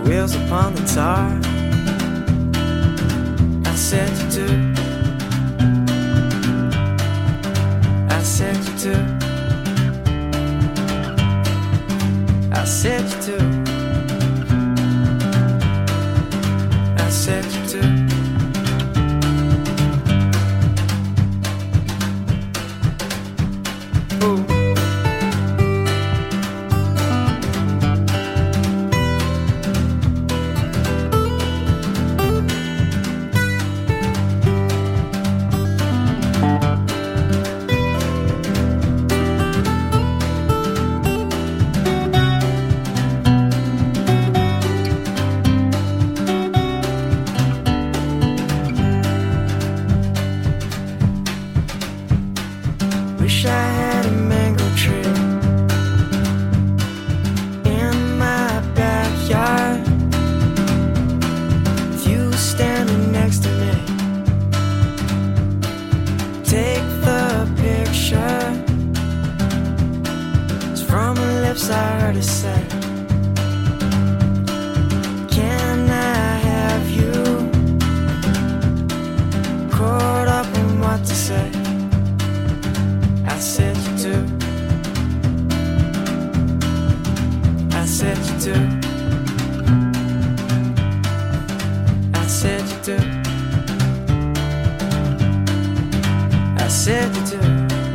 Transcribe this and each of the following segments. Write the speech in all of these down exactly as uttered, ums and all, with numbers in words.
wheels upon the tar. I said you do. I said you do. I said you do. I said you do. Ooh. Wish I had a mango tree in my backyard, with you standing next to me. Take the picture, it's from the lips I heard it say. Can I have you caught up in what to say? I said you do. I said you do. I said you do. I said you do.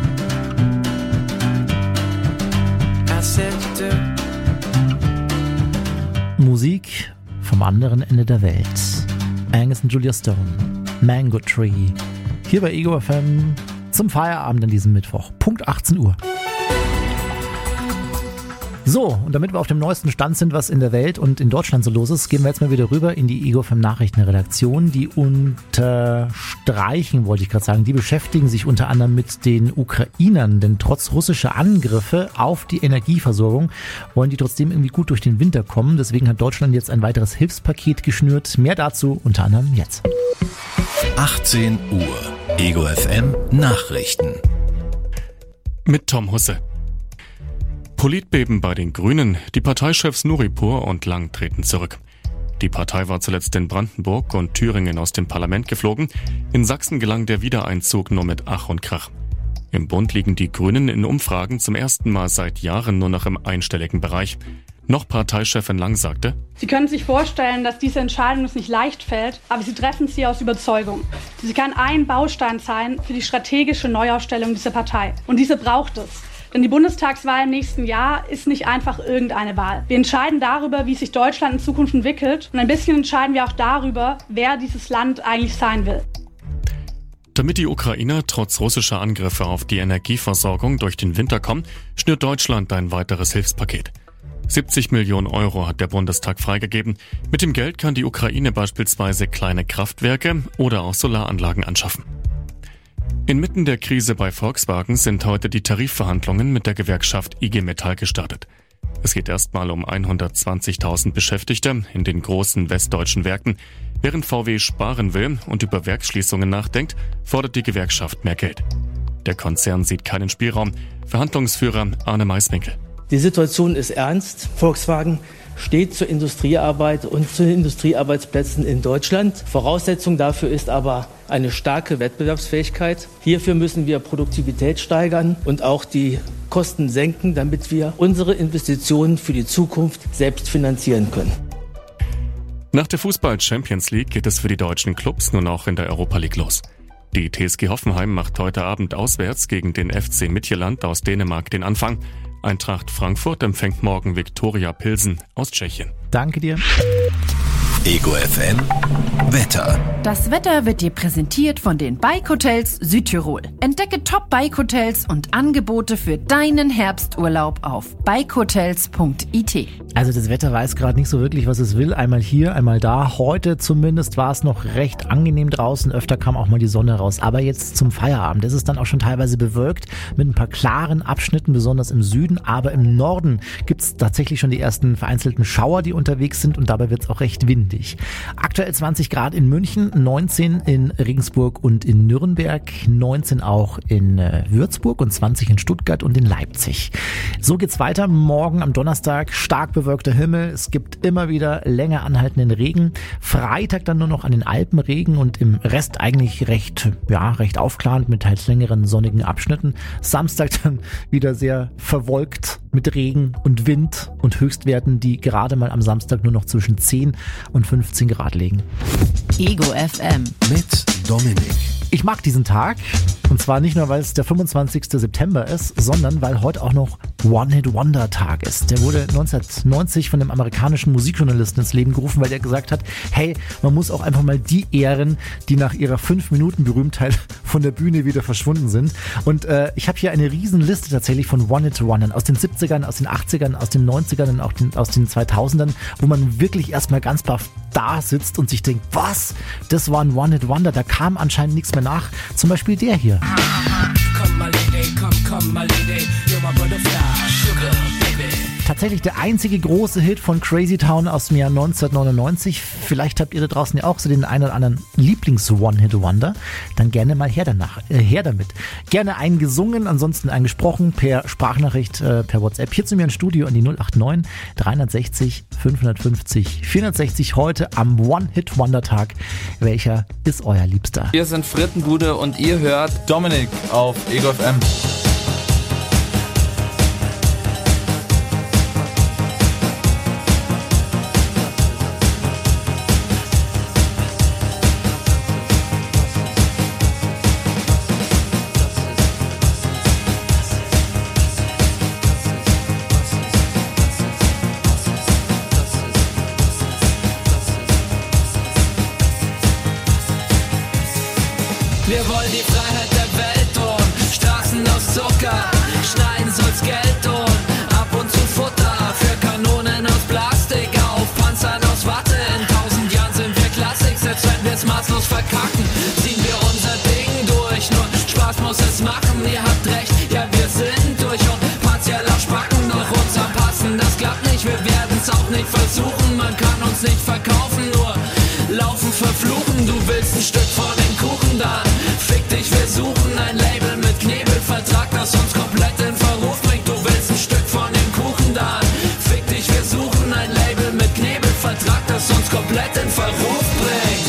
I said you do. Musik vom anderen Ende der Welt. Angus und Julia Stone. Mango Tree. Hier bei Ego F M. Zum Feierabend an diesem Mittwoch. Punkt achtzehn Uhr. So, und damit wir auf dem neuesten Stand sind, was in der Welt und in Deutschland so los ist, gehen wir jetzt mal wieder rüber in die Ego F M Nachrichtenredaktion. Die unterstreichen, wollte ich gerade sagen, die beschäftigen sich unter anderem mit den Ukrainern, denn trotz russischer Angriffe auf die Energieversorgung wollen die trotzdem irgendwie gut durch den Winter kommen. Deswegen hat Deutschland jetzt ein weiteres Hilfspaket geschnürt. Mehr dazu unter anderem jetzt. achtzehn Uhr. Ego F M Nachrichten. Mit Tom Husse. Politbeben bei den Grünen. Die Parteichefs Nuripur und Lang treten zurück. Die Partei war zuletzt in Brandenburg und Thüringen aus dem Parlament geflogen. In Sachsen gelang der Wiedereinzug nur mit Ach und Krach. Im Bund liegen die Grünen in Umfragen zum ersten Mal seit Jahren nur noch im einstelligen Bereich. Noch Parteichefin Lang sagte: Sie können sich vorstellen, dass diese Entscheidung uns nicht leicht fällt, aber Sie treffen sie aus Überzeugung. Sie kann ein Baustein sein für die strategische Neuaufstellung dieser Partei. Und diese braucht es. Denn die Bundestagswahl im nächsten Jahr ist nicht einfach irgendeine Wahl. Wir entscheiden darüber, wie sich Deutschland in Zukunft entwickelt. Und ein bisschen entscheiden wir auch darüber, wer dieses Land eigentlich sein will. Damit die Ukrainer trotz russischer Angriffe auf die Energieversorgung durch den Winter kommen, schnürt Deutschland ein weiteres Hilfspaket. siebzig Millionen Euro hat der Bundestag freigegeben. Mit dem Geld kann die Ukraine beispielsweise kleine Kraftwerke oder auch Solaranlagen anschaffen. Inmitten der Krise bei Volkswagen sind heute die Tarifverhandlungen mit der Gewerkschaft I G Metall gestartet. Es geht erstmal um hundertzwanzigtausend Beschäftigte in den großen westdeutschen Werken. Während V W sparen will und über Werksschließungen nachdenkt, fordert die Gewerkschaft mehr Geld. Der Konzern sieht keinen Spielraum. Verhandlungsführer Arne Maiswinkel. Die Situation ist ernst. Volkswagen steht zur Industriearbeit und zu den Industriearbeitsplätzen in Deutschland. Voraussetzung dafür ist aber eine starke Wettbewerbsfähigkeit. Hierfür müssen wir Produktivität steigern und auch die Kosten senken, damit wir unsere Investitionen für die Zukunft selbst finanzieren können. Nach der Fußball-Champions League geht es für die deutschen Clubs nun auch in der Europa League los. Die T S G Hoffenheim macht heute Abend auswärts gegen den F C Midtjylland aus Dänemark den Anfang. Eintracht Frankfurt empfängt morgen Viktoria Pilsen aus Tschechien. Danke dir. Ego F M Wetter. Das Wetter wird dir präsentiert von den Bike Hotels Südtirol. Entdecke Top Bike Hotels und Angebote für deinen Herbsturlaub auf bike hotels punkt i t. Also das Wetter weiß gerade nicht so wirklich, was es will. Einmal hier, einmal da. Heute zumindest war es noch recht angenehm draußen. Öfter kam auch mal die Sonne raus. Aber jetzt zum Feierabend ist es dann auch schon teilweise bewölkt mit ein paar klaren Abschnitten, besonders im Süden. Aber im Norden gibt es tatsächlich schon die ersten vereinzelten Schauer, die unterwegs sind. Und dabei wird es auch recht windig. Aktuell zwanzig Grad in München, neunzehn in Regensburg und in Nürnberg, neunzehn auch in äh, Würzburg und zwanzig in Stuttgart und in Leipzig. So geht's weiter. Morgen am Donnerstag stark bewölkter Himmel. Es gibt immer wieder länger anhaltenden Regen. Freitag dann nur noch an den Alpen Regen und im Rest eigentlich recht, ja, recht aufklarend mit teils längeren sonnigen Abschnitten. Samstag dann wieder sehr verwolkt mit Regen und Wind und Höchstwerten, die gerade mal am Samstag nur noch zwischen zehn und fünfzehn Grad liegen. Ego F M Mit Dominik. Ich mag diesen Tag und zwar nicht nur, weil es der fünfundzwanzigster September ist, sondern weil heute auch noch One-Hit-Wonder-Tag ist. Der wurde neunzehnhundertneunzig von einem amerikanischen Musikjournalisten ins Leben gerufen, weil der gesagt hat, hey, man muss auch einfach mal die ehren, die nach ihrer fünf Minuten Berühmtheit von der Bühne wieder verschwunden sind. Und äh, ich habe hier eine riesen Liste tatsächlich von One-Hit-Wondern aus den siebzigern, aus den achtzigern, aus den neunzigern und auch den, aus den zweitausendern, wo man wirklich erstmal ganz baff da sitzt und sich denkt, was? Das war ein One-Hit-Wonder, da kam anscheinend nichts mehr nach. Zum Beispiel der hier. Come my lady, come, come my lady, you're my butterfly, sugar baby. Tatsächlich der einzige große Hit von Crazy Town aus dem Jahr neunzehnhundertneunundneunzig. Vielleicht habt ihr da draußen ja auch so den einen oder anderen Lieblings-One-Hit-Wonder. Dann gerne mal her, danach, äh, her damit. Gerne einen gesungen, ansonsten einen gesprochen per Sprachnachricht, äh, per WhatsApp. Hier zu mir im Studio an die null acht neun dreihundertsechzig fünfhundertfünfzig vierhundertsechzig heute am One-Hit-Wonder-Tag. Welcher ist euer Liebster? Wir sind Frittenbude und ihr hört Dominik auf Ego F M. Wir wollen die Freiheit der Welt und Straßen aus Zucker. Schneiden soll's Geld und ab und zu Futter für Kanonen aus Plastik, auf Panzern aus Watte. In tausend Jahren sind wir Klassik, selbst wenn wir's maßlos verkacken, ziehen wir unser Ding durch. Nur Spaß muss es machen, ihr habt recht, ja wir sind durch und partiell auf Spacken. Doch uns anpassen, das klappt nicht, wir werden's auch nicht versuchen. Man kann uns nicht verkaufen, nur laufen, verfluchen. Du willst ein Stück von dem Kuchen, dann fick dich, wir suchen ein Label mit Knebelvertrag, das uns komplett in Verruf bringt. Du willst ein Stück von dem Kuchen, dann fick dich, wir suchen ein Label mit Knebelvertrag, das uns komplett in Verruf bringt.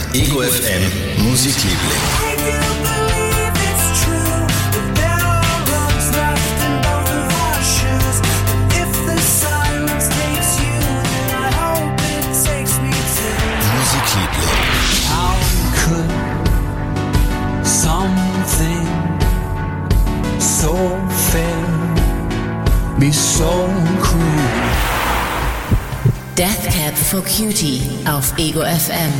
Ego F M Musikliebling. So fair, be so cruel. Death Cab for Cutie auf Ego F M.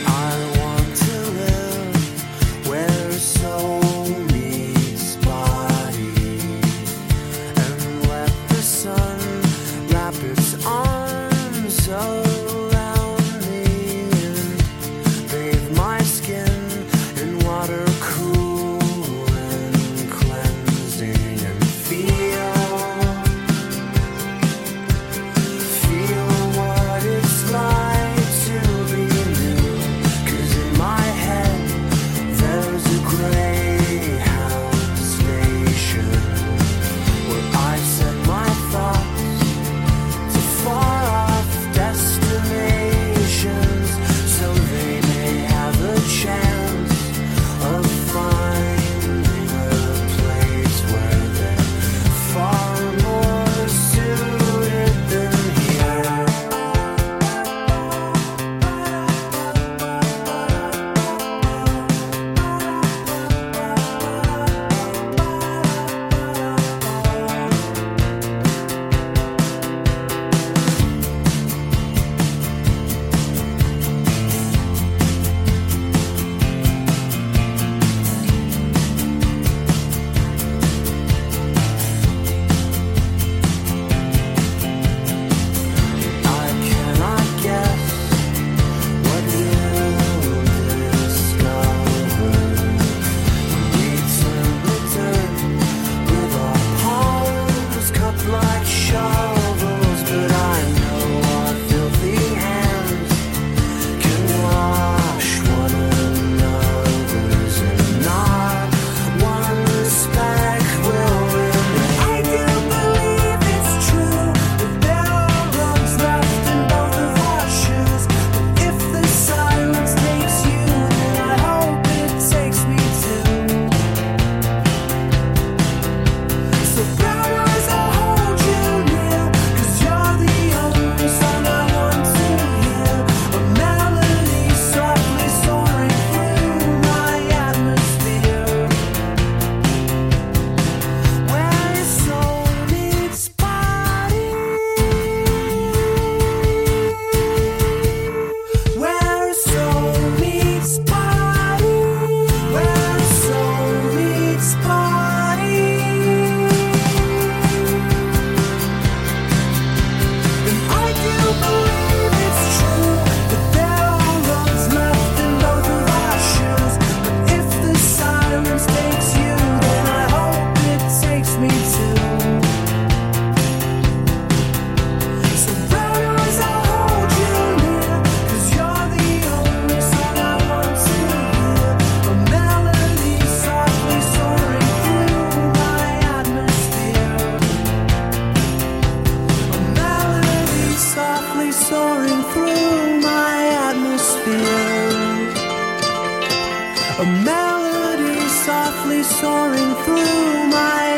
A melody softly soaring through my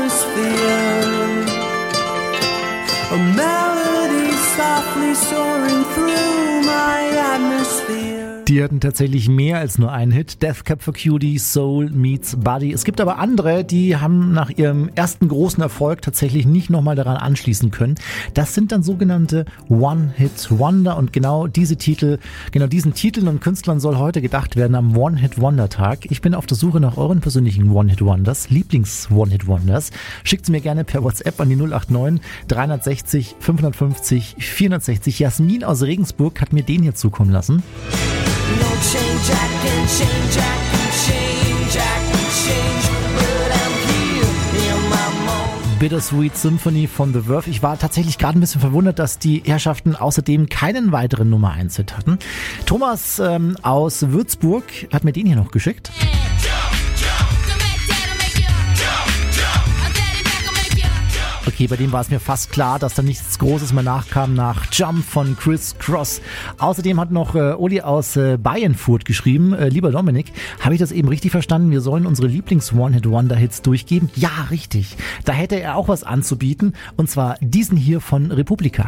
atmosphere. A melody softly soaring through my atmosphere. Die hatten tatsächlich mehr als nur einen Hit. Death Cab for Cutie, Soul Meets Body. Es gibt aber andere, die haben nach ihrem ersten großen Erfolg tatsächlich nicht nochmal daran anschließen können. Das sind dann sogenannte One-Hit-Wonder und genau diese Titel, genau diesen Titeln und Künstlern soll heute gedacht werden am One-Hit-Wonder-Tag. Ich bin auf der Suche nach euren persönlichen One-Hit-Wonders, Lieblings-One-Hit-Wonders. Schickt sie mir gerne per WhatsApp an die null acht neun dreihundertsechzig fünfhundertfünfzig vierhundertsechzig. Jasmin aus Regensburg hat mir den hier zukommen lassen. No change, I can change, I can change, I can change, but I'm here in my moment. Bittersweet Symphony von The Verve. Ich war tatsächlich gerade ein bisschen verwundert, dass die Herrschaften außerdem keinen weiteren Nummer eins Hit hatten. Thomas ähm, aus Würzburg hat mir den hier noch geschickt. Okay, Okay, bei dem war es mir fast klar, dass da nichts Großes mehr nachkam nach Jump von Chris Cross. Außerdem hat noch äh, Uli aus äh, Bayernfurt geschrieben, äh, lieber Dominik, habe ich das eben richtig verstanden? Wir sollen unsere Lieblings-One-Hit-Wonder-Hits durchgeben? Ja, richtig. Da hätte er auch was anzubieten, und zwar diesen hier von Republika.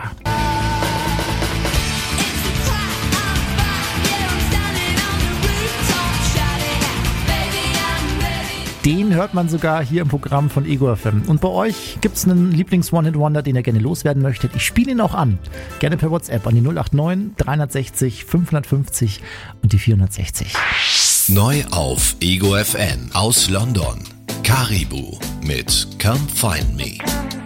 Den hört man sogar hier im Programm von Ego F M. Und bei euch gibt es einen Lieblings-One-Hit-Wonder, den ihr gerne loswerden möchtet. Ich spiele ihn auch an. Gerne per WhatsApp an die null acht neun, dreihundertsechzig, fünfhundertfünfzig und die vierhundertsechzig. Neu auf Ego F M aus London. Caribou mit Come Find Me.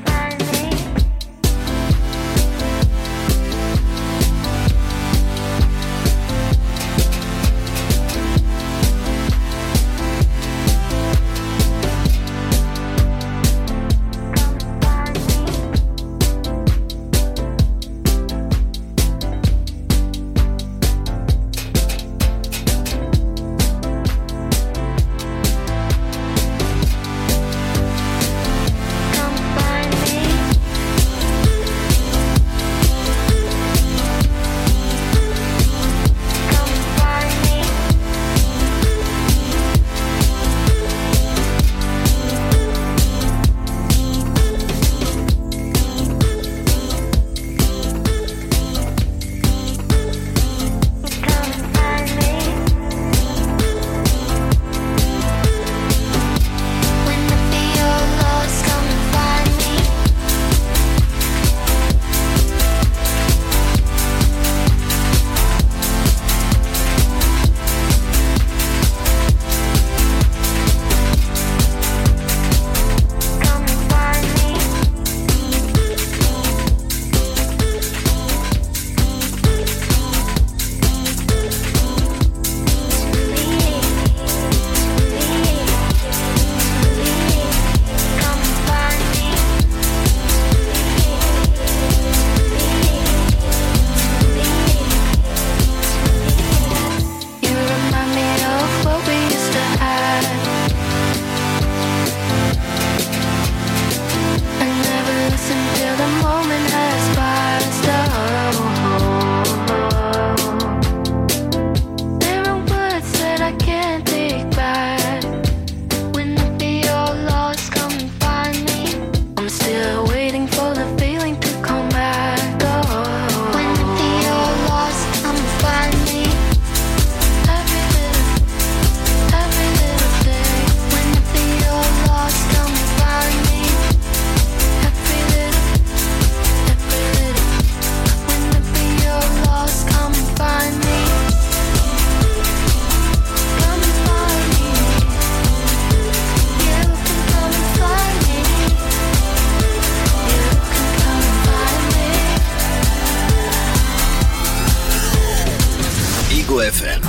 F M.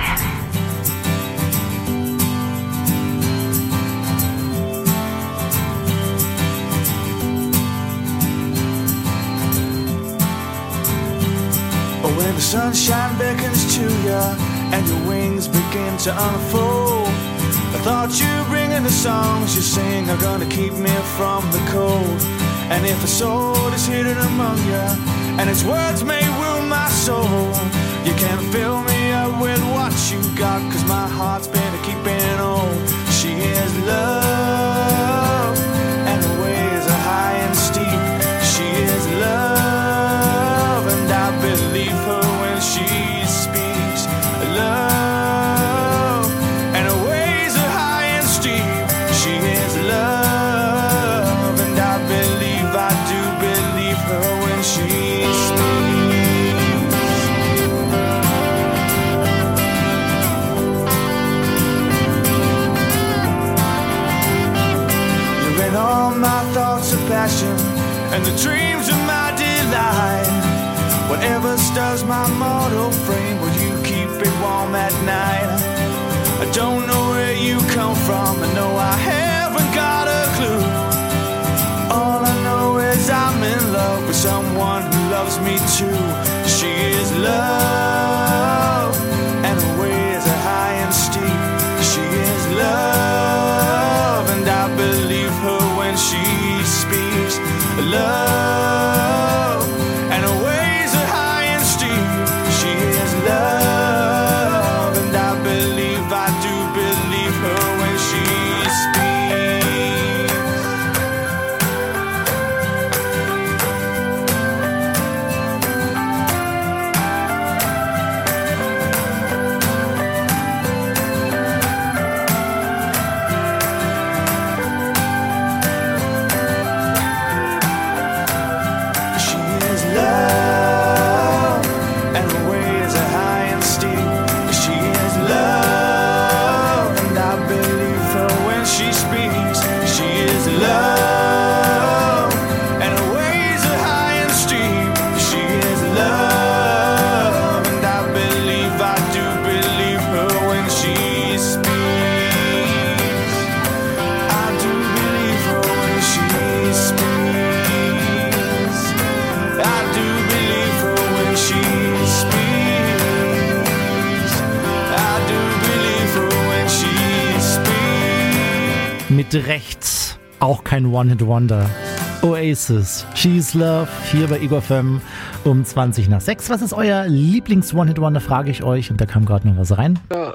When the sunshine beckons to you and your wings begin to unfold, I thought you bringing the songs you sing are gonna keep me from the cold. And if a soul is hidden among you and its words may wound my soul, you can fill me up with what you got, 'cause my heart's been a keeping old. She is love and the ways are high and steep. She is love and I believe her when she speaks. Love and her ways are high and steep. She is love and I believe, I do believe her when she speaks. You're in all my thoughts of passion and the dreams of my delight. Whatever stirs my mortal frame, will you keep it warm at night? I don't know where you come from, I know I haven't got a clue. All I know is I'm in love with someone who loves me too. She is love and her ways are high and steep. She is love and I believe her when she speaks. Mit Recht auch kein One-Hit-Wonder. Oasis, She's Love, hier bei Ego F M um zwanzig nach sechs. Was ist euer Lieblings-One-Hit-Wonder, frage ich euch. Und da kam gerade noch was rein. Ja,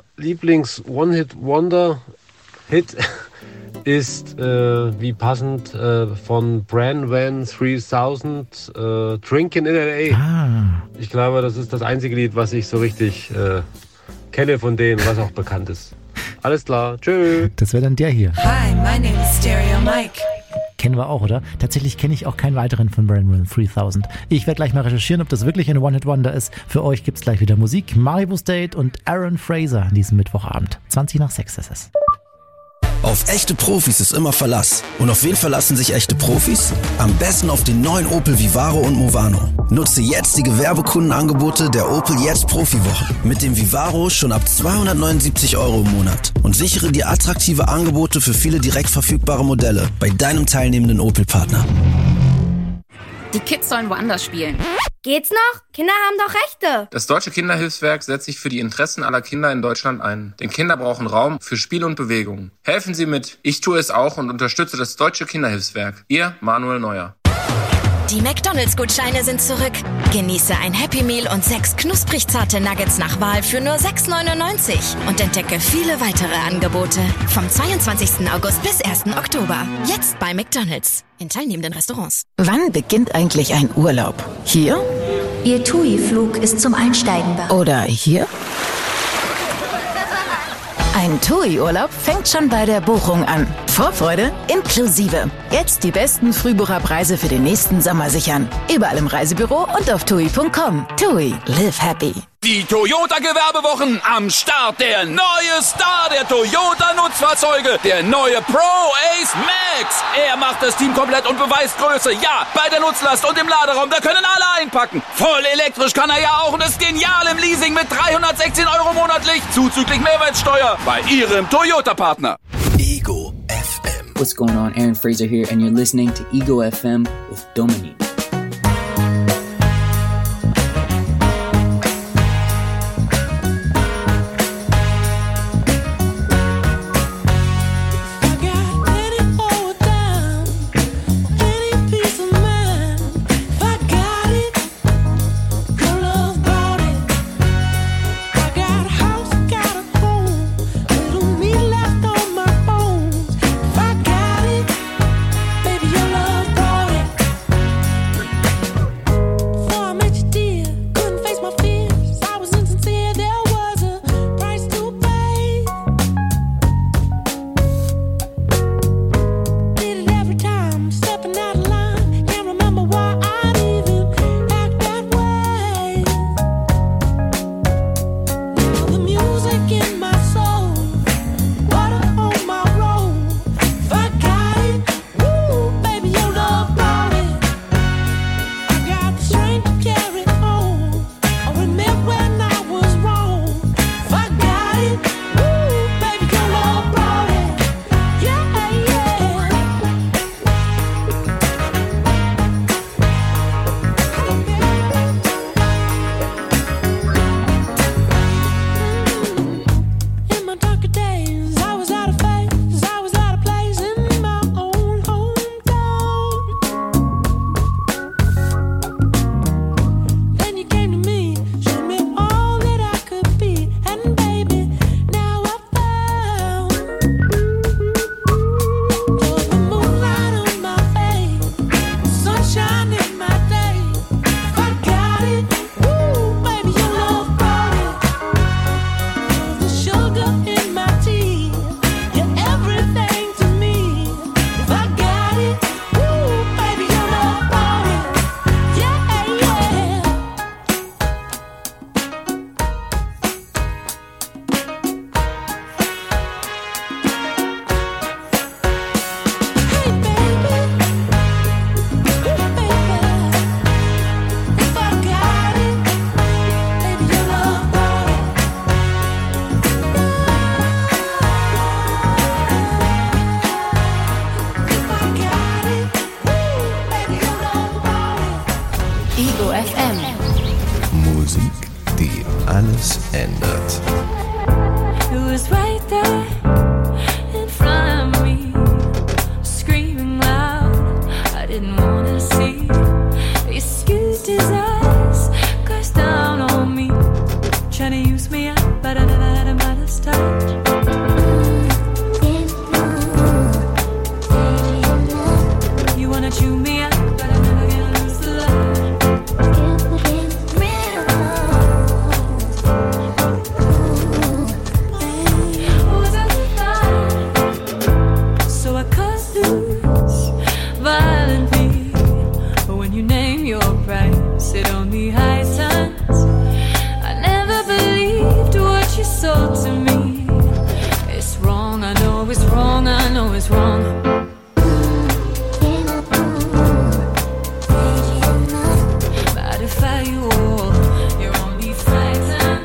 Lieblings-One-Hit-Wonder-Hit ist äh, wie passend äh, von Bran Van dreitausend, äh, Drinkin' in L A. Ah. Ich glaube, das ist das einzige Lied, was ich so richtig äh, kenne von denen, was auch bekannt ist. Alles klar, tschö. Das wäre dann der hier. Hi, my name is Stereo Mike. Kennen wir auch, oder? Tatsächlich kenne ich auch keinen weiteren von Bran Van dreitausend. Ich werde gleich mal recherchieren, ob das wirklich ein One-Hit-Wonder ist. Für euch gibt es gleich wieder Musik. Malibu State und Aaron Fraser an diesem Mittwochabend. zwanzig nach sechs ist es. Auf echte Profis ist immer Verlass. Und auf wen verlassen sich echte Profis? Am besten auf den neuen Opel Vivaro und Movano. Nutze jetzt die Gewerbekundenangebote der Opel Jetzt Profiwoche. Mit dem Vivaro schon ab zweihundertneunundsiebzig Euro im Monat. Und sichere dir attraktive Angebote für viele direkt verfügbare Modelle bei deinem teilnehmenden Opel-Partner. Die Kids sollen woanders spielen. Geht's noch? Kinder haben doch Rechte. Das Deutsche Kinderhilfswerk setzt sich für die Interessen aller Kinder in Deutschland ein. Denn Kinder brauchen Raum für Spiel und Bewegung. Helfen Sie mit. Ich tue es auch und unterstütze das Deutsche Kinderhilfswerk. Ihr Manuel Neuer. Die McDonalds-Gutscheine sind zurück. Genieße ein Happy Meal und sechs knusprig zarte Nuggets nach Wahl für nur sechs neunundneunzig und entdecke viele weitere Angebote. Vom zweiundzwanzigsten August bis ersten Oktober. Jetzt bei McDonalds. In teilnehmenden Restaurants. Wann beginnt eigentlich ein Urlaub? Hier? Ihr T U I-Flug ist zum Einsteigen bereit. Oder hier? Ein T U I-Urlaub fängt schon bei der Buchung an. Vorfreude inklusive. Jetzt die besten Frühbucherpreise für den nächsten Sommer sichern. Überall im Reisebüro und auf tui punkt com. T U I, live happy. Die Toyota-Gewerbewochen am Start. Der neue Star der Toyota-Nutzfahrzeuge. Der neue Pro Ace Max. Er macht das Team komplett und beweist Größe. Ja, bei der Nutzlast und im Laderaum, da können alle einpacken. Voll elektrisch kann er ja auch und ist genial im Leasing mit dreihundertsechzehn Euro monatlich. Zuzüglich Mehrwertsteuer bei Ihrem Toyota-Partner. Ego F M. What's going on? Aaron Fraser here and you're listening to Ego F M with Dominique. alles ändert. It was right there in front of me. Was it only high times? I never believed what you sold to me. It's wrong, I know it's wrong, I know it's wrong. Modify you all, you're only frightened.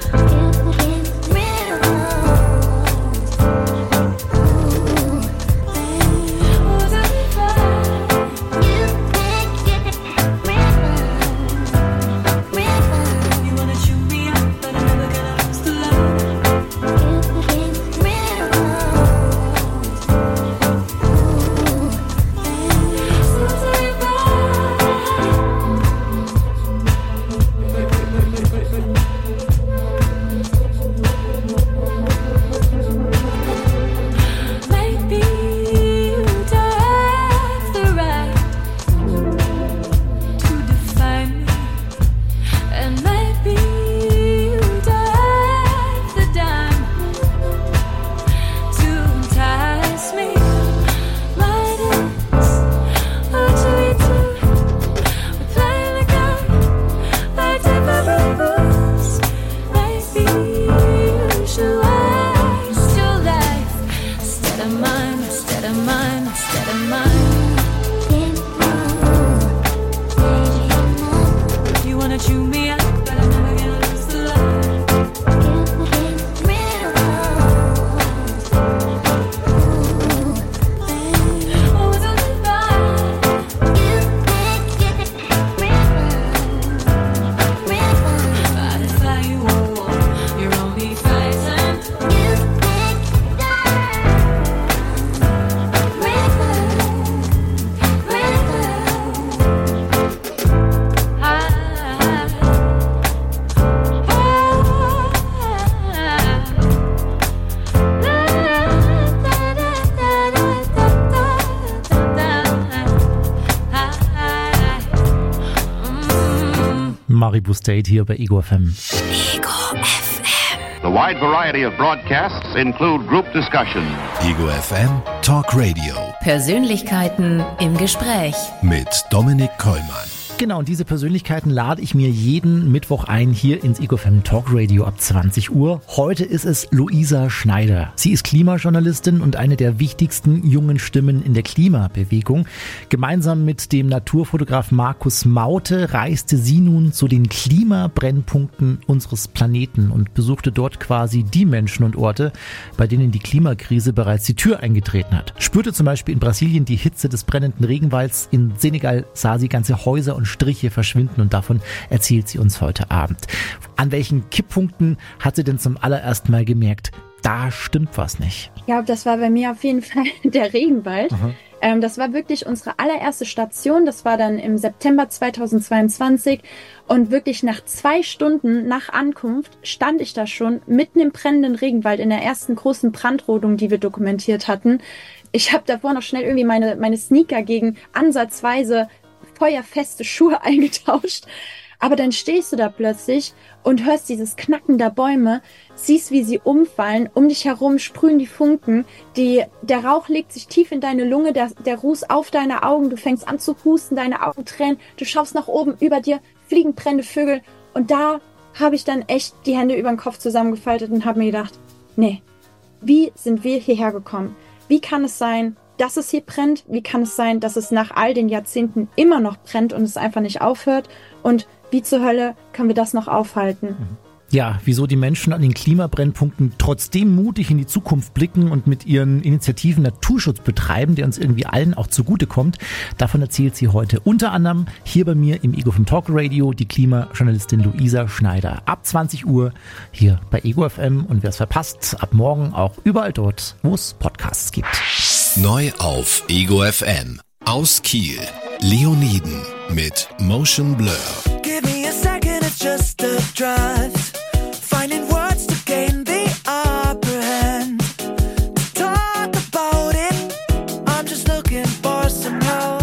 Maribu State hier bei Ego F M. Ego F M. The wide variety of broadcasts include group discussion. Ego F M Talk Radio. Persönlichkeiten im Gespräch. Mit Dominik Kollmann. Genau, und diese Persönlichkeiten lade ich mir jeden Mittwoch ein hier ins Ego F M Talk Radio ab zwanzig Uhr. Heute ist es Luisa Schneider. Sie ist Klimajournalistin und eine der wichtigsten jungen Stimmen in der Klimabewegung. Gemeinsam mit dem Naturfotograf Markus Maute reiste sie nun zu den Klimabrennpunkten unseres Planeten und besuchte dort quasi die Menschen und Orte, bei denen die Klimakrise bereits die Tür eingetreten hat. Spürte zum Beispiel in Brasilien die Hitze des brennenden Regenwalds, in Senegal sah sie ganze Häuser und Striche verschwinden und davon erzählt sie uns heute Abend. An welchen Kipppunkten hat sie denn zum allerersten Mal gemerkt, da stimmt was nicht? Ja, das war bei mir auf jeden Fall der Regenwald. Ähm, das war wirklich unsere allererste Station. Das war dann im September zweitausendzweiundzwanzig. Und wirklich nach zwei Stunden nach Ankunft stand ich da schon mitten im brennenden Regenwald in der ersten großen Brandrodung, die wir dokumentiert hatten. Ich habe davor noch schnell irgendwie meine, meine Sneaker gegen ansatzweise feuerfeste Schuhe eingetauscht. Aber dann stehst du da plötzlich und hörst dieses Knacken der Bäume, siehst, wie sie umfallen, um dich herum sprühen die Funken, die, der Rauch legt sich tief in deine Lunge, der, der Ruß auf deine Augen, du fängst an zu husten, deine Augen tränen, du schaust nach oben, über dir fliegen brennende Vögel und da habe ich dann echt die Hände über den Kopf zusammengefaltet und habe mir gedacht, nee, wie sind wir hierher gekommen? Wie kann es sein, dass es hier brennt? Wie kann es sein, dass es nach all den Jahrzehnten immer noch brennt und es einfach nicht aufhört? Und wie zur Hölle können wir das noch aufhalten? Ja, wieso die Menschen an den Klimabrennpunkten trotzdem mutig in die Zukunft blicken und mit ihren Initiativen Naturschutz betreiben, der uns irgendwie allen auch zugutekommt, davon erzählt sie heute unter anderem hier bei mir im Ego F M Talk Radio die Klimajournalistin Luisa Schneider. Ab zwanzig Uhr hier bei Ego F M und wer es verpasst, ab morgen auch überall dort, wo es Podcasts gibt. Neu auf Ego F M. Aus Kiel. Leoniden mit Motion Blur. Give me a second, it's just a draft. Finding words to gain the upper hand. To talk about it, I'm just looking for some help.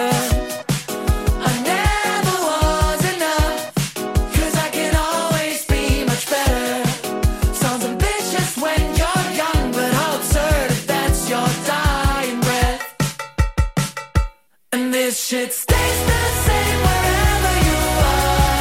I never was enough, 'cause I can always be much better. Sounds ambitious when you're young, but how absurd if that's your dying breath. And this shit stays the same wherever you are.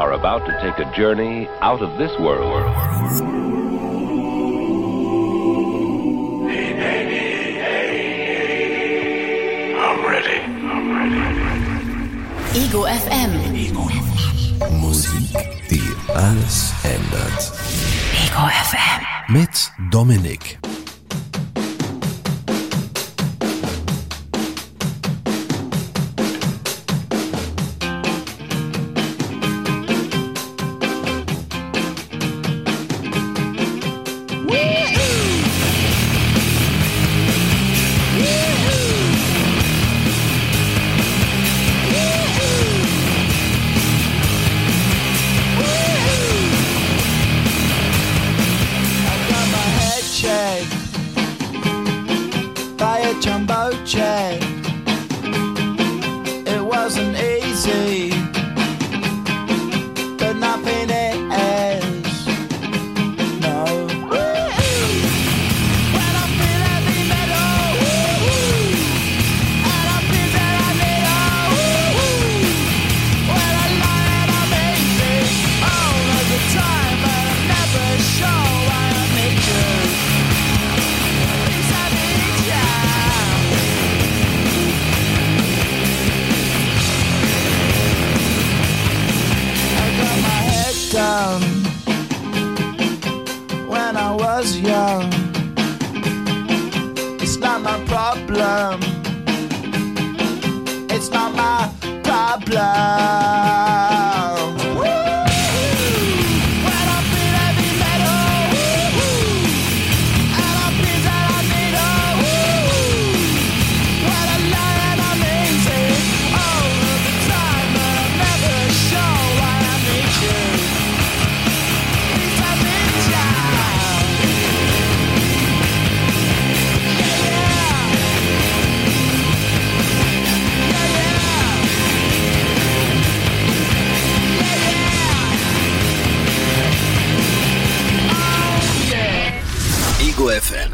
are about to take a journey out of this world. Hey, hey, hey, hey. I'm ready. I'm ready. Ego F M. Musik, die alles ändert. Ego F M. Mit Dominik. Jumbo jet. It wasn't easy, but nothing is. No. When I feel heavy metal, and I feel that I need a when I lie and I'm easy all of the time, but I'm never sure why I need you. These heavy down when I was young. It's not my problem. It's not my problem. When I feel heavy metal, and I feel that I need a when I lie and I'm easy all of the time, but I'm never sure why I need you. Ego F M.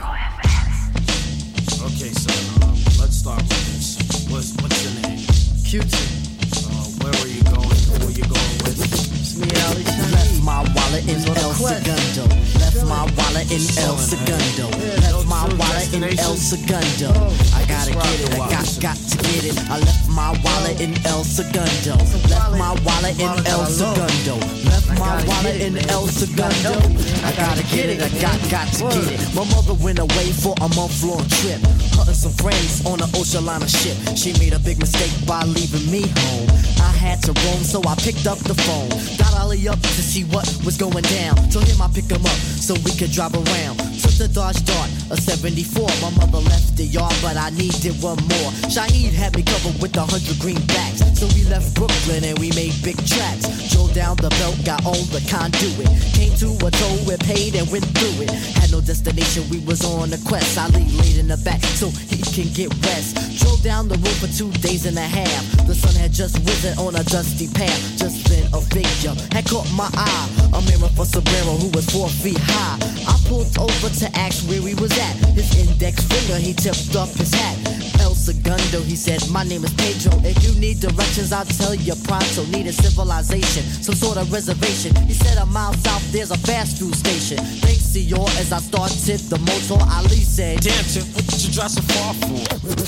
Okay, so um, let's start with this. What's, what's your name? Q-Tip. Uh, where were you going? Who were you going with? It's me, Ali Shaheed. Left my wallet in El Segundo. Left my wallet in El Segundo. Left my wallet in El Segundo. I gotta get it, I got, got to get it. I left my wallet in El Segundo. Left my wallet in El Segundo. Left my wallet in El Segundo. I gotta get it, I got, got to get it. My mother went away for a month-long trip, hunting some friends on an ocean liner ship. She made a big mistake by leaving me home. I had to roam, so I picked up the phone. Got Ollie up to see what was going down. Told him I pick him up so we could drive around. Took the Dodge Dart, a seventy-four. My mother left the yard, but I needed one more. Shaheed had me covered with a hundred greenbacks, so we left Brooklyn and we made big tracks. Drove down the belt, got on the conduit. Came to a toll, we paid and went through it. Had no destination, we was on a quest. Ali laid in the back so he can get rest. Drove down the road for two days and a half. The sun had just risen on a dusty path. Just then a figure had caught my eye. A mirror for Sombrero who was four feet high. I pulled over to ask where he was at. His index finger, he tipped up his hat. El Segundo, he said, my name is Pedro. If you need directions, I'll tell you pronto. Need a civilization, some sort of reservation. He said a mile south, there's a fast food station. Thanks to you as I started the motor, Ali said, damn, Tip, what did you drive so far for?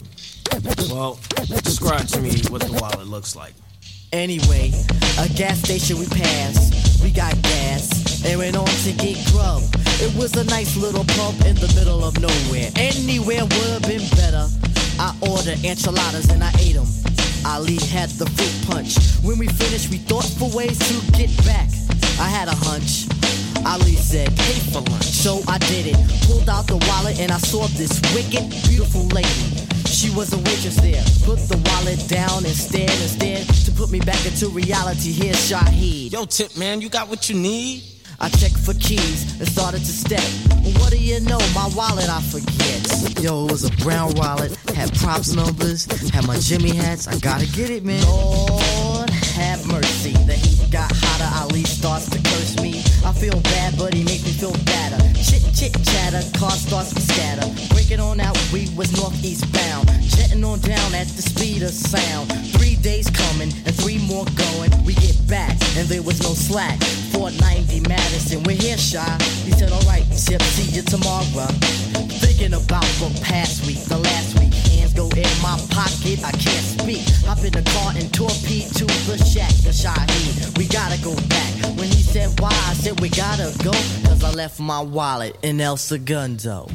Well, describe to me what the wallet looks like. Anyway, a gas station we passed. We got gas and went on to get grub. It was a nice little pub in the middle of nowhere. Anywhere would have been better. I ordered enchiladas and I ate them. Ali had the fruit punch. When we finished, we thought for ways to get back. I had a hunch. Ali said, pay for lunch. So I did it. Pulled out the wallet and I saw this wicked, beautiful lady. She was a waitress there. Put the wallet down and stared and stared to put me back into reality. Here's Shaheed. Yo, Tip, man, you got what you need? I checked for keys and started to step. What do you know? My wallet I forget. Yo, it was a brown wallet, had props numbers, had my Jimmy hats. I gotta get it, man. Lord have mercy. The heat got hotter. Ali starts to curse me. I feel bad, but he makes me feel better. Chit chit chatter, car starts to scatter. Break it on out, we was northeast bound. Jetting getting on down at the speed of sound. Three days coming and three more going. We get back and there was no slack. four ninety Madison, we're here, shy. He said, alright, Chip, see you tomorrow. Thinking about the past week, the last week. Hands go in my pocket, I can't speak. Hop in the car and torpedo to the shack, the Shaheed. We gotta go back. When he said why, I said we gotta go. Cause I left my wallet in El Segundo.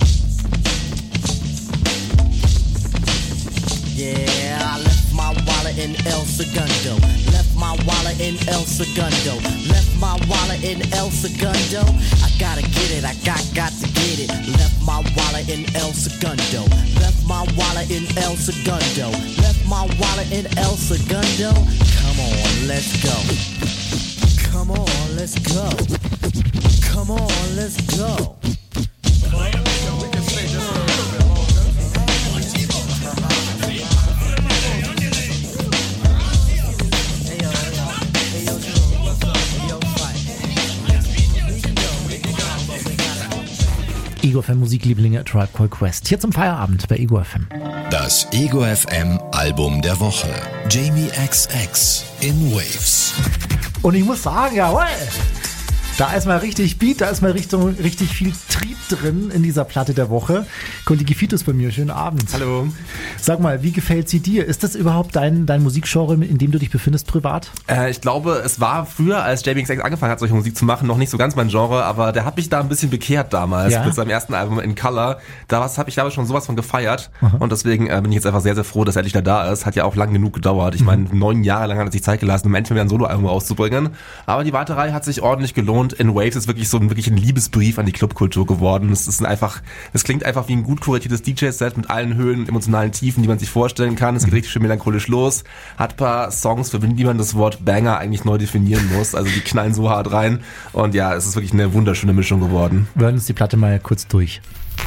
Yeah, I left my wallet in El Segundo. Left my wallet in El Segundo. Left my wallet in El Segundo. I gotta get it, I got, got to get it. Left my wallet in El Segundo. Left my wallet in El Segundo. Left my wallet in El Segundo. Come on, let's go. Come on, let's go. Come on, let's go. We can stay just a little bit longer. Ego F M Musiklieblinge, Tribe Called Quest. Hier zum Feierabend bei Ego F M. Das Ego F M Album der Woche. Jamie X X in Waves. Und ich muss sagen, jawohl, da ist mal richtig Beat, da ist mal Richtung, richtig viel Trieb drin in dieser Platte der Woche. Kollege Fitus bei mir, schönen Abend. Hallo. Sag mal, wie gefällt sie dir? Ist das überhaupt dein, dein Musikgenre, in dem du dich befindest privat? Äh, ich glaube, es war früher, als Jamie X X angefangen hat, solche Musik zu machen, noch nicht so ganz mein Genre, aber der hat mich da ein bisschen bekehrt damals, ja? Mit seinem ersten Album In Color. Da habe ich damals schon sowas von gefeiert. Aha. Und deswegen äh, bin ich jetzt einfach sehr, sehr froh, dass er endlich da ist. Hat ja auch lang genug gedauert. Ich mhm. meine, neun Jahre lang hat er sich Zeit gelassen, um endlich wieder ein Soloalbum rauszubringen. Aber die Warterei hat sich ordentlich gelohnt. In Waves ist wirklich so ein, wirklich ein Liebesbrief an die Clubkultur geworden. Es ist einfach, es klingt einfach wie ein gut kuratiertes D J-Set mit allen Höhen und emotionalen Tiefen, die man sich vorstellen kann. Es geht richtig schön melancholisch los. Hat ein paar Songs, für die man das Wort Banger eigentlich neu definieren muss. Also die knallen so hart rein. Und ja, es ist wirklich eine wunderschöne Mischung geworden. Wir hören uns die Platte mal kurz durch.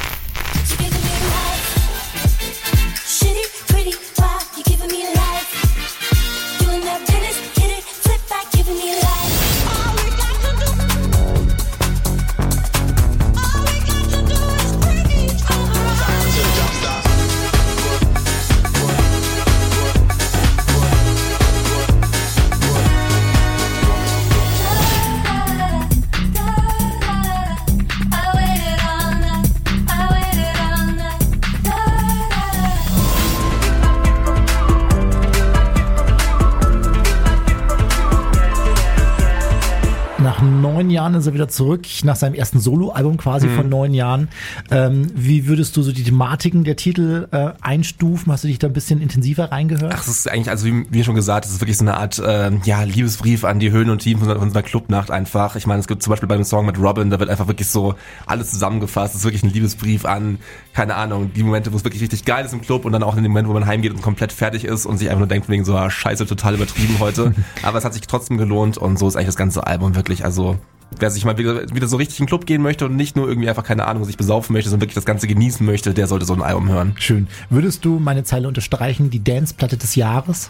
Neun Jahren ist er wieder zurück, nach seinem ersten Soloalbum quasi mhm. von neun Jahren. Ähm, wie würdest du so die Thematiken der Titel äh, einstufen? Hast du dich da ein bisschen intensiver reingehört? Ach, es ist eigentlich, also wie, wie schon gesagt, es ist wirklich so eine Art äh, ja, Liebesbrief an die Höhen und Tiefen von unserer Clubnacht einfach. Ich meine, es gibt zum Beispiel beim Song mit Robin, da wird einfach wirklich so alles zusammengefasst. Es ist wirklich ein Liebesbrief an, keine Ahnung, die Momente, wo es wirklich richtig geil ist im Club und dann auch in dem Moment, wo man heimgeht und komplett fertig ist und sich einfach nur denkt, wegen so, ah, scheiße, total übertrieben heute. Aber es hat sich trotzdem gelohnt und so ist eigentlich das ganze Album wirklich, also wer sich mal wieder, wieder so richtig in den Club gehen möchte und nicht nur irgendwie einfach, keine Ahnung, sich besaufen möchte, sondern wirklich das Ganze genießen möchte, der sollte so ein Album hören. Schön. Würdest du meine Zeile unterstreichen, die Dance-Platte des Jahres?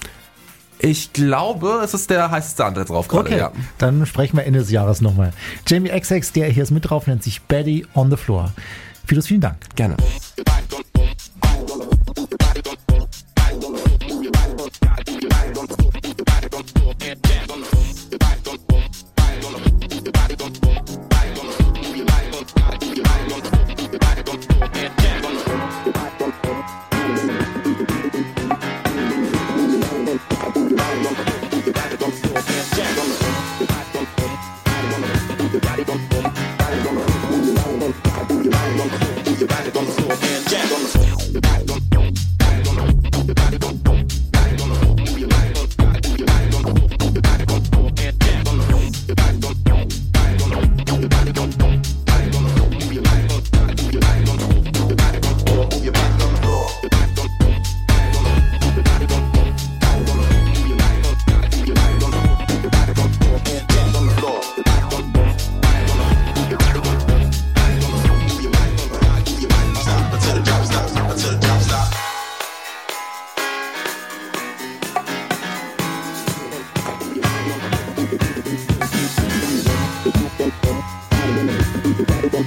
Ich glaube, es ist der heißeste Antritt drauf gerade, okay, ja. Dann sprechen wir Ende des Jahres nochmal. Jamie X X, der hier ist mit drauf, nennt sich Betty on the Floor. Fidos, vielen Dank. Gerne.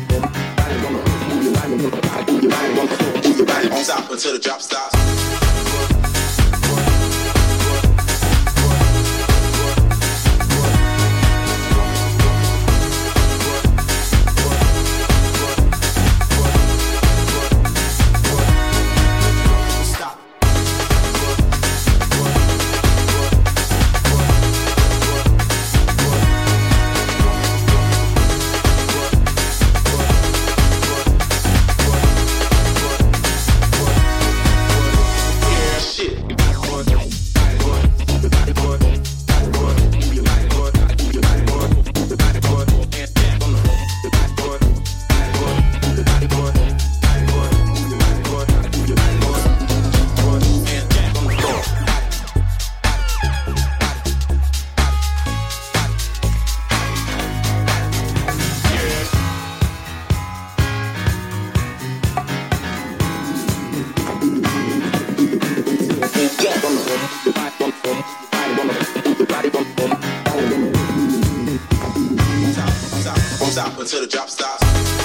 Until the drop stops. the drop stops.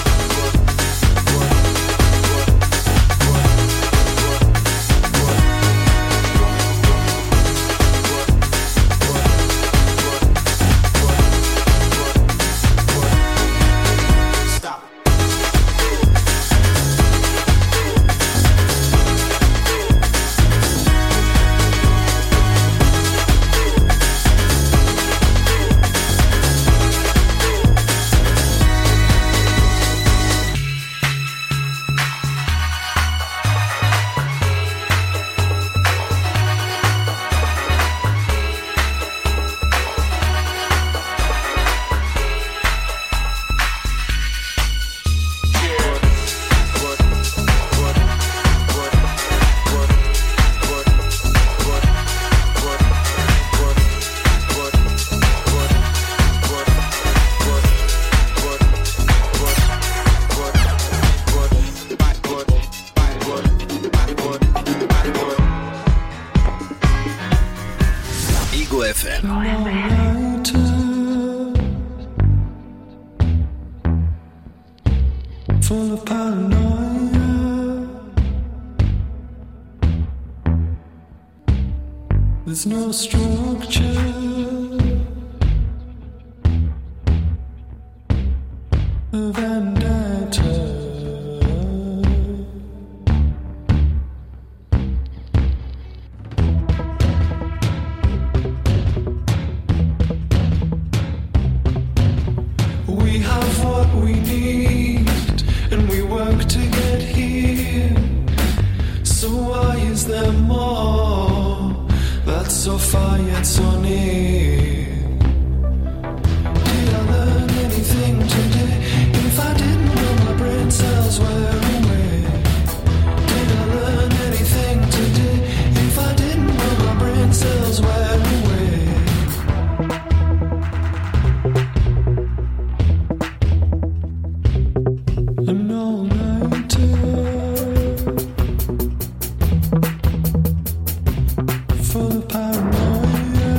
Full of paranoia. There's no structure. A vendetta. We have what we need, and we work to get here. So why is there more that's so far yet so near? Did I learn anything today? If I didn't know my brain cells were away. Did I learn anything today? If I didn't know my brain cells were away. An all-nighter, full of paranoia,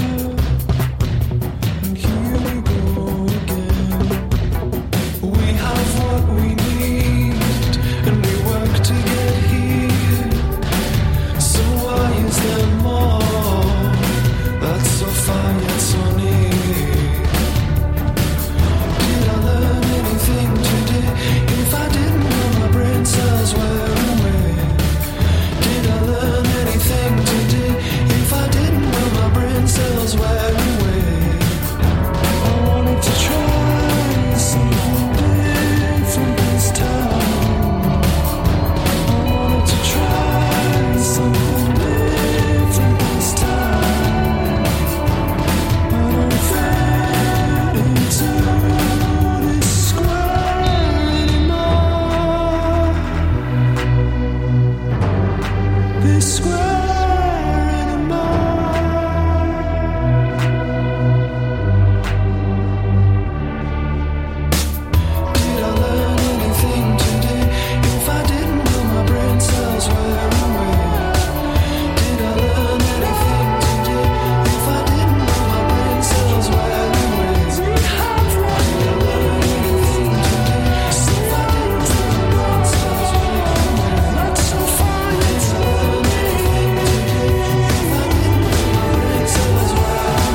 and here we go again. We have what we need, and we work to get here. So why is there more that's so far yet so near? Did I learn anything today? If I didn't know my brain cells were away. Did I learn anything today? If I didn't know my brain cells were away. I wanted to try something different this time. I wanted to try something different this time. I don't fit into this square anymore. This square anymore. Did I learn anything today? If I didn't know my brain cells were away. Did I learn anything today? If I didn't know my brain cells were away. Did I learn anything today? If I didn't know my brain cells were away. Not so far yet to learn anything today. If I didn't know my brain cells were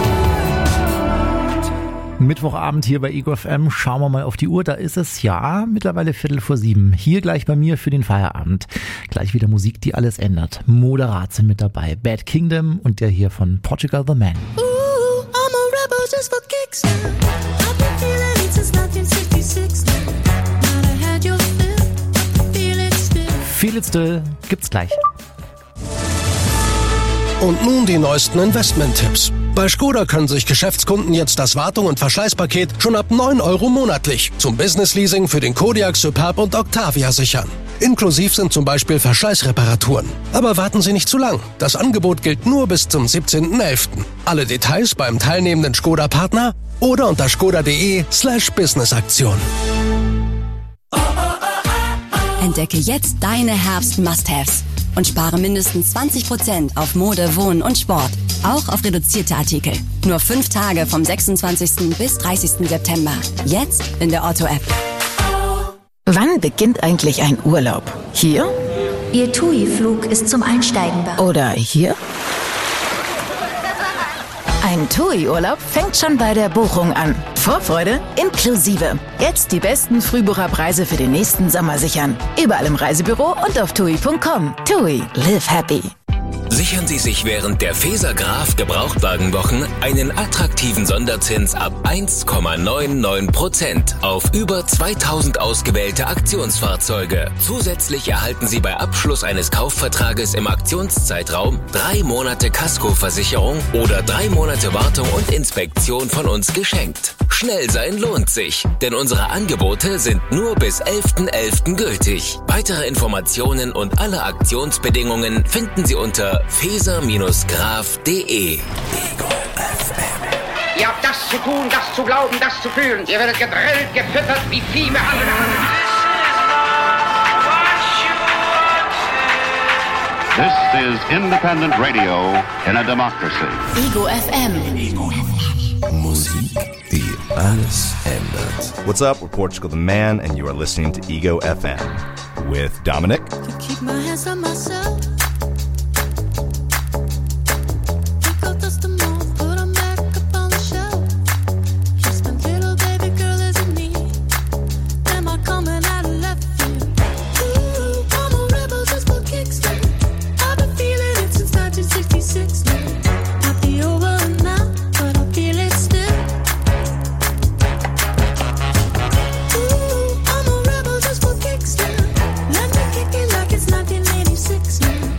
Mittwochabend hier bei Ego F M. Schauen wir mal auf die Uhr. Da ist es ja mittlerweile Viertel vor sieben. Hier gleich bei mir für den Feierabend. Gleich wieder Musik, die alles ändert. Moderat sind mit dabei. Bad Kingdom und der hier von Portugal the Man. Ooh, I'm a rebel just for kicks now. I've been feeling it since nineteen sixty-six now. Now I had your fill, feel it still. Feel It Still gibt's gleich. Und nun die neuesten Investment-Tipps. Bei Skoda können sich Geschäftskunden jetzt das Wartung- und Verschleißpaket schon ab neun Euro monatlich zum Business-Leasing für den Kodiaq, Superb und Octavia sichern. Inklusiv sind zum Beispiel Verschleißreparaturen. Aber warten Sie nicht zu lang. Das Angebot gilt nur bis zum siebzehnten elften Alle Details beim teilnehmenden Skoda-Partner oder unter skoda.de slash Business-Aktion. Entdecke jetzt deine Herbst-Must-Haves und spare mindestens zwanzig Prozent auf Mode, Wohnen und Sport. Auch auf reduzierte Artikel. Nur fünf Tage vom sechsundzwanzigsten bis dreißigsten September. Jetzt in der Otto-App. Wann beginnt eigentlich ein Urlaub? Hier? Ihr TUI-Flug ist zum Einsteigen bereit. Oder hier? Ein TUI-Urlaub fängt schon bei der Buchung an. Vorfreude inklusive. Jetzt die besten Frühbucherpreise für den nächsten Sommer sichern. Überall im Reisebüro und auf tui punkt com. TUI, live happy. Sichern Sie sich während der Feser Graf Gebrauchtwagenwochen einen attraktiven Sonderzins ab eins Komma neunundneunzig Prozent auf über zweitausend ausgewählte Aktionsfahrzeuge. Zusätzlich erhalten Sie bei Abschluss eines Kaufvertrages im Aktionszeitraum drei Monate Kaskoversicherung oder drei Monate Wartung und Inspektion von uns geschenkt. Schnell sein lohnt sich, denn unsere Angebote sind nur bis elften elften gültig. Weitere Informationen und alle Aktionsbedingungen finden Sie unter feser Graf punkt de. Ihr habt das zu tun, das zu glauben, das zu fühlen. Ihr werdet gedrillt, gefüttert wie Vieh behandelt. This is independent radio in a democracy. Ego F M. Musik, die alles ändert. What's up? We're Portugal the Man, and you are listening to Ego F M with Dominic. Keep my hands on myself. Let me kick it like it's nineteen eighty-six now.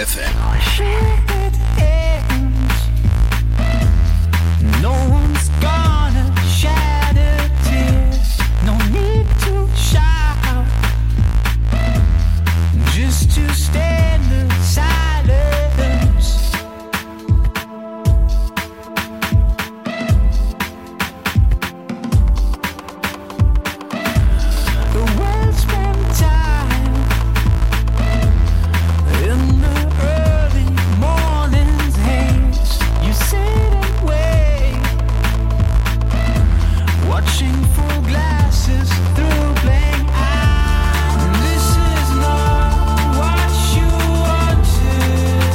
F M. No one's gonna shed a tear. No need to shout. Just to stand in silence. The world spent time in the early morning's haze. You sit and wait, watching full glasses through blank eyes. This is not what you wanted,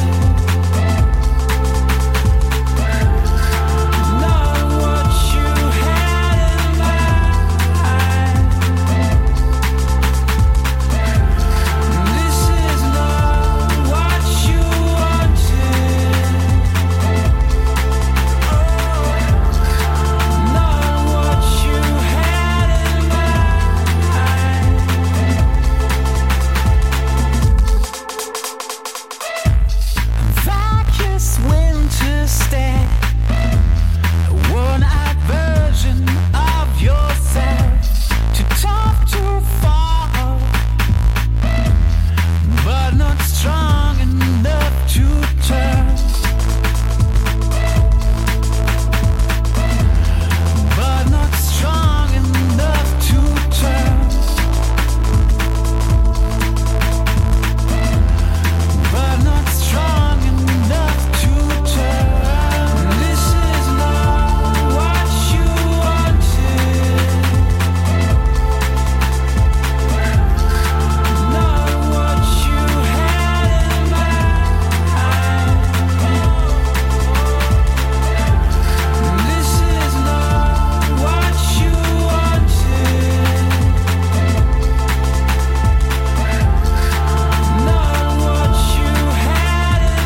not what you had in mind. This is not what you wanted, not what you had in mind. Vacuous winter stare, a worn-out version of yourself. Too tough to fall, but not strong enough to turn. But not strong enough to turn. But not strong enough to turn. This is not what you wanted, not what you had in mind. This is not what you wanted, not what you had in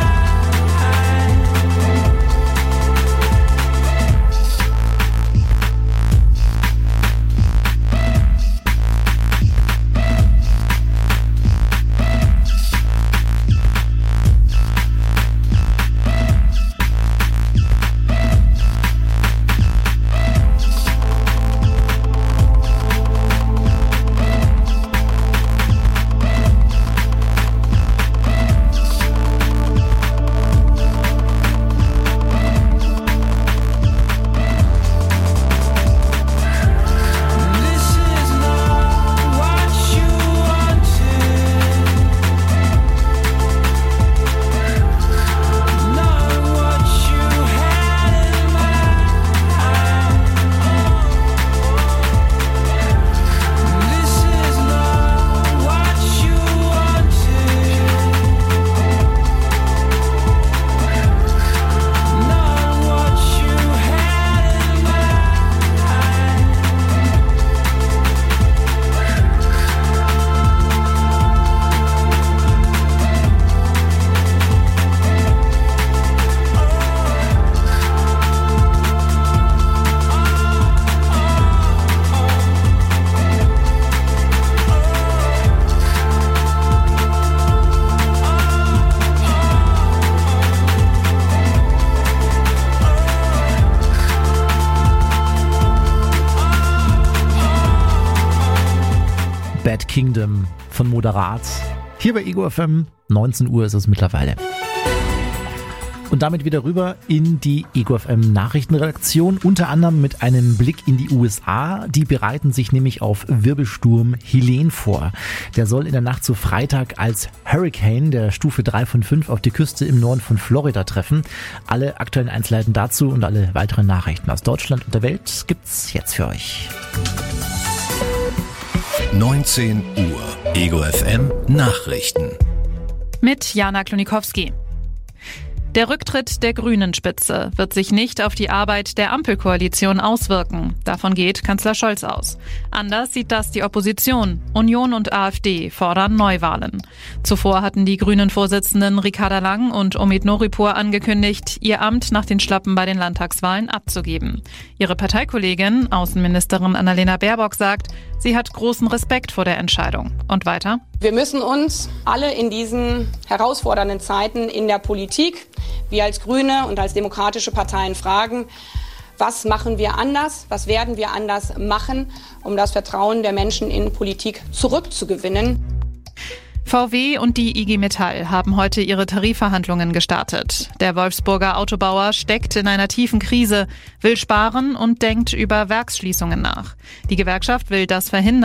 This is not what you wanted, not what you had in mind. This is not what you wanted, not what you had in mind. Bad Kingdom von Moderat. Hier bei Ego F M, neunzehn Uhr ist es mittlerweile. Und damit wieder rüber in die Ego F M Nachrichtenredaktion, unter anderem mit einem Blick in die U S A. Die bereiten sich nämlich auf Wirbelsturm Helene vor. Der soll in der Nacht zu Freitag als Hurricane der Stufe drei von fünf auf die Küste im Norden von Florida treffen. Alle aktuellen Einzelheiten dazu und alle weiteren Nachrichten aus Deutschland und der Welt gibt's jetzt für euch. neunzehn Uhr. Ego F M Nachrichten. Mit Jana Klonikowski. Der Rücktritt der Grünen-Spitze wird sich nicht auf die Arbeit der Ampelkoalition auswirken. Davon geht Kanzler Scholz aus. Anders sieht das die Opposition. Union und AfD fordern Neuwahlen. Zuvor hatten die Grünen-Vorsitzenden Ricarda Lang und Omid Noripur angekündigt, ihr Amt nach den Schlappen bei den Landtagswahlen abzugeben. Ihre Parteikollegin, Außenministerin Annalena Baerbock, sagt, sie hat großen Respekt vor der Entscheidung. Und weiter? Wir müssen uns alle in diesen herausfordernden Zeiten in der Politik, wir als Grüne und als demokratische Parteien fragen, was machen wir anders, was werden wir anders machen, um das Vertrauen der Menschen in Politik zurückzugewinnen. V W und die I G Metall haben heute ihre Tarifverhandlungen gestartet. Der Wolfsburger Autobauer steckt in einer tiefen Krise, will sparen und denkt über Werksschließungen nach. Die Gewerkschaft will das verhindern.